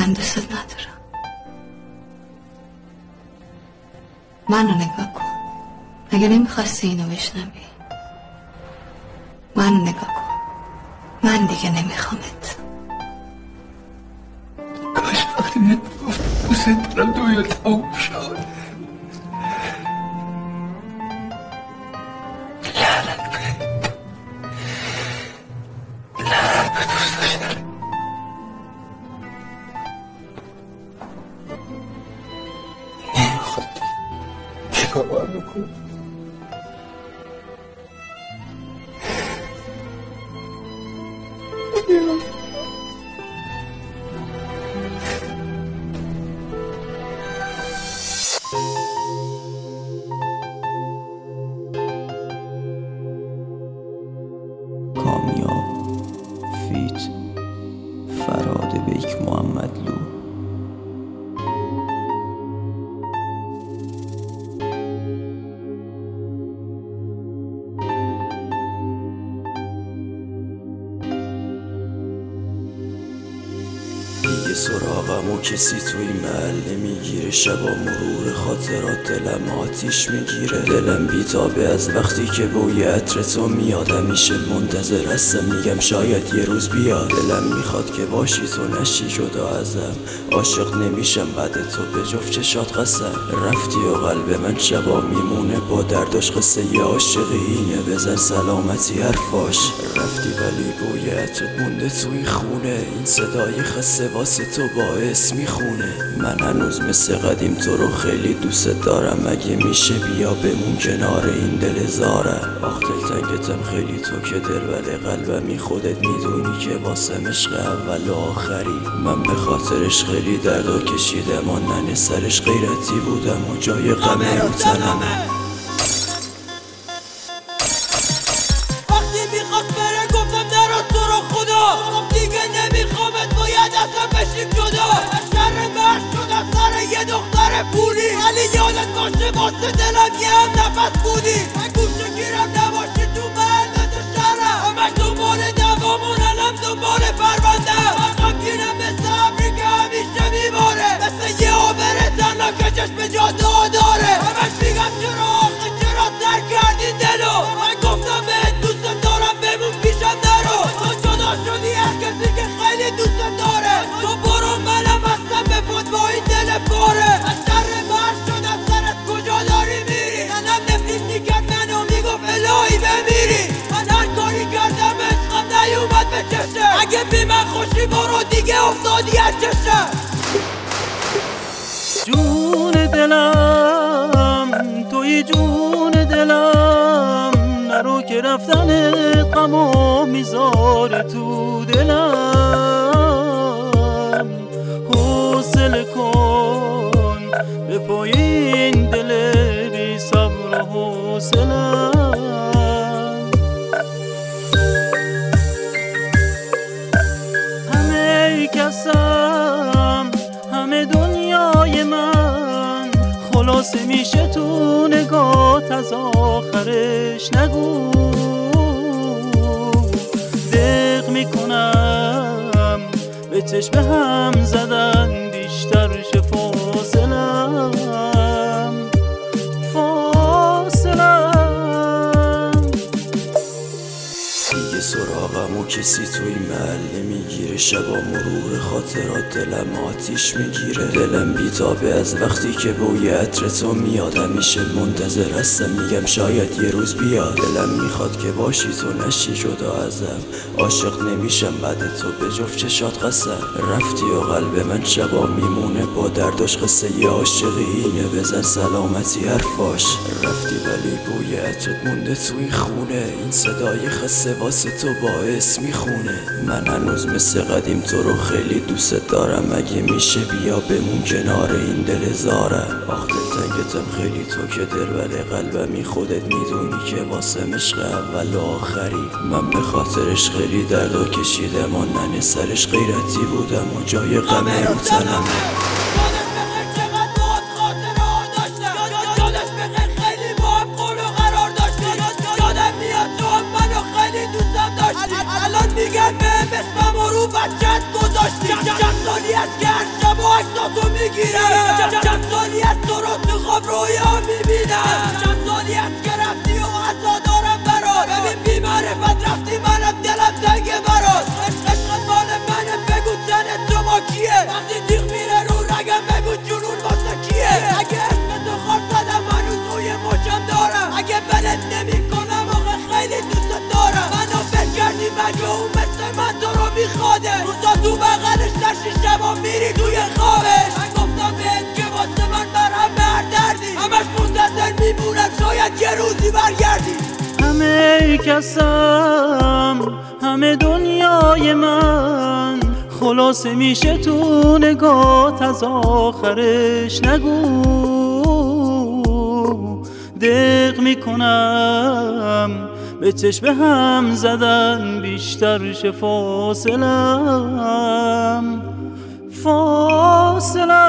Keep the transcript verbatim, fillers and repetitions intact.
من دوست ندارم. منو نگاه کن. اگه نمیخواستی اینو بشنوی منو نگاه کن. من دیگه نمیخوامت. کاش وقتی من گفت دوست دارم دنیا تموم شد. لعنت بهت. لعنت به دوست داشتن. نمیخواد چیکار باید بکنم؟ کامیاب فیت فراد بیک محمدلو. دیگه سراغم و کسی توی محل نمیگیره. شبا مرور خاطرات دلم آتیش میگیره. دلم بیتابه از وقتی که بوی عطر تو میاد. همیشه منتظر هستم میگم شاید یه روز بیاد. دلم میخواد که باشی تو نشی جدا ازم. عاشق نمیشم بعد تو به جفت چشات قسم. رفتی و قلب من شبا میمونه با درداش. قصه یه عاشقی اینه بزن سلامتی حرفاش. رفتی ولی بوی عطرت مونده توی خونه. این صدای خسته واسه تو باعث میخونه. من هنوز مثل قدیم تو رو خیلی دوست دارم. اگه میشه بیا بمون کنار این دل زارم. آخ دلتنگتم خیلی تو که دل ولی قلبمی. خودت میدونی که واسم عشق اول و آخری. من به خاطرش خیلی دردا کشیدم و ننه سرش غیرتی بودم و جای غم رو تنمه. وقتی میخواست بره گفتم نرو تو رو خدا. دیگه نمیخوامت باید اصلا بشیم جدا. شر مرد شد از سر یه دختر پولی. ولی یادت باشه واسه دلم یه هم نفس بودی. من گوشه گیرم نباشی تو محلت شهرم. همش دنبال دوامون الان دنبال پروندم. من غمگینم مثل ابری که همیشه میباره. مثل یه آبر تنها که چشم جا داره. همش میگم چرا آخه چرا ترک کردی دلو. من گفتم بهت دوست دارم بمون پیشم نرو. تو جدا شدی هر کسی که خیلی دوست داره. تو برو منم هستم به فوت با این دل پاره. از شر مرد شد از سرت کجا داری میری. منم نفریش میکرد منو میگفت الهی بمیری. من هر کاری کردم عشقم نیومد به چشه. اگه بی من خوشی برو دیگه افتادی از چشه. جون دلم توی جون دلم. نرو که رفتن غمو میذاره تو دلم. حوصله کن به پای این دل بی صبر و حوصله‌ام. همه کسم همه دنیای من. خلاصه میشه تو نگات از آخرش نگو. دق میکنم به چشم هم زدن بیشتر شه فاصلم. فاصلم دیگه سراغم و کسی توی محل نمیگیره. شبا مرور خاطرات دلم آتیش میگیره. دلم بیتابه از وقتی که بوی عطر تو میاد. همیشه منتظر هستم میگم شاید یه روز بیاد. دلم میخواد که باشی تو نشی جدا ازم. عاشق نمیشم بعد تو به جفت چشات قسم. رفتی و قلب من شبا میمونه با درداش. قصه یه عاشقی اینه بزن سلامتی حرفاش. رفتی ولی بوی عطرت مونده توی خونه. این صدای خسته واسه تو باعث میخونه. من هنوز مثل قدیم تو رو خیلی دوست دارم. اگه میشه بیا بمون کنار این دل زارم. آخ دلتنگتم خیلی تو که دل ولی قلبمی. خودت میدونی که واسم عشق اول و آخری. من به خاطرش خیلی دردا کشیدم و ننه سرش غیرتی بودم و جای غم رو تنمه. الان میگن به اسمم رو بچت گذاشت. داشتی چند سالی از که هر شب و عکساتو میگیرم چند سالی از تو رو تو خواب رویا میبینم چند سالی از که رفتی و عصا دارم برات ببین بی معرفت رفتی منم دلم تنگه برات عشقت مال منه بگو تن تو با کیه وقتی تیغ میره رو رگم بگو جنون واسه کیه اگه اسم تو خار زدم هنوز روی مچم دارم اگه بلد نمی کنم آخه خیلی دوست دارم منو فکر کردی مگه اون مثل من تو رو میخواده روزا تو بغلش نشی شبا میری توی خوابش من گفتم بهت که واسه من برهم هر دردی همش منتظر میمونم شاید یه روزی برگردی همه کسم همه دنیای من خلاصه میشه تو نگات از آخرش نگو دق میکنم به چشم هم زدن بیشتر شه فاصلم فاصلم